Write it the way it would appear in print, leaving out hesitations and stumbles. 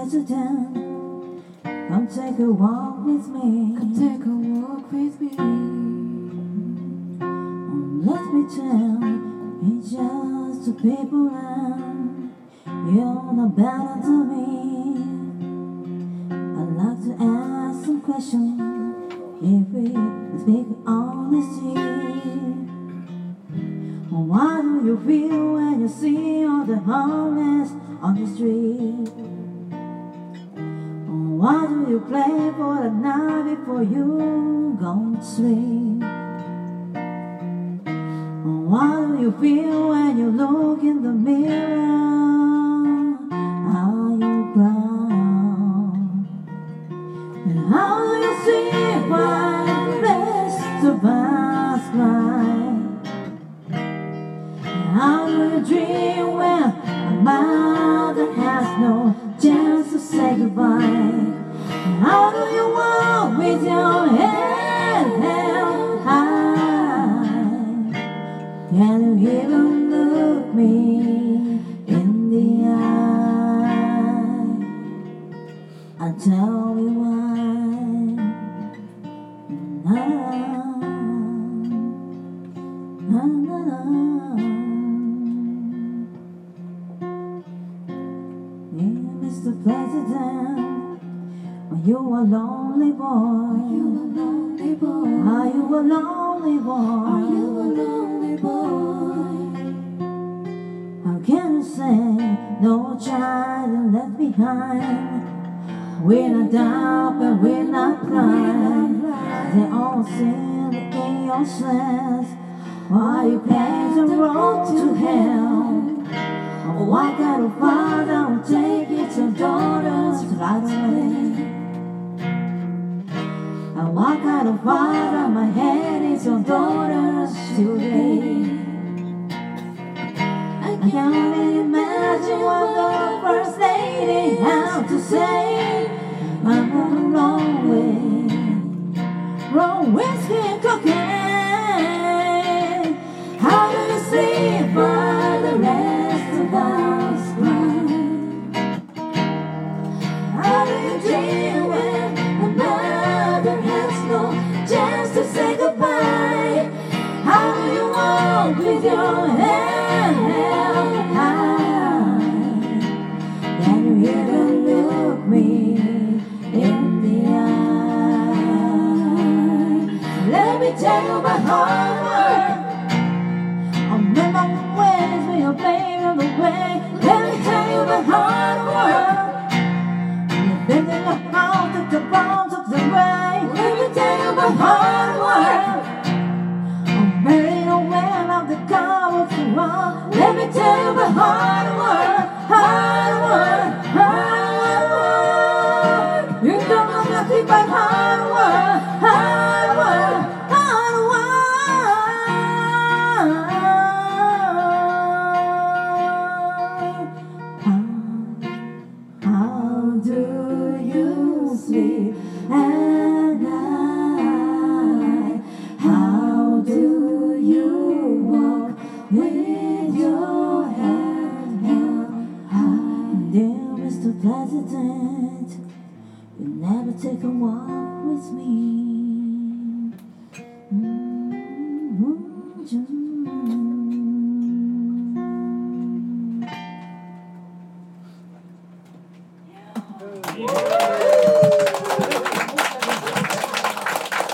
President, come take a walk with me. Come take a walk with me. Let me tell you, it's just the people and you're not better to me. I'd like to ask some questions if we speak honesty. Why do you feel when you see all the homeless on the street? Why do you play for the night before you go to sleep? Why do you feel when you look in the mirror? Are you proud? And how do you see why the rest of us cry? How do you dream when a mother has no chance to say goodbye? How do you walk with your head held high? Can you even look me in the eye and tell me why? Mr. President, are you a lonely boy? Are you a lonely boy? Are you a lonely boy? Are you a lonely boy? How can you say no child is left behind? We're not down, but we're not blind. They all sin in your sense. Why you pave the road to hell? Oh, what kind of father will take its own daughters right away? And what kind of father might hand its own daughters today? I can't even imagine what the first lady has to say. I'm on the wrong whiskey and cocaine. How do you sleep while the rest of us cry? How do you dream when a mother has no chance to say goodbye? How do you walk with your head held high? Can you even look me in the eye? Let me tell you my hard work. I'm in my ways when you're playing on the way. Let me tell you my hard work. You're thinking of how to the bones of the way. Let me tell you my hard work. I'm very aware of the car of the world. Let me tell you my hard work. Hard work, hard work. You don't know nothing but hard work. Hard work, hard work. How do you sleep at night? How do you walk with your head held high? Dear Mr. President, you never take a walk with me. Yeah.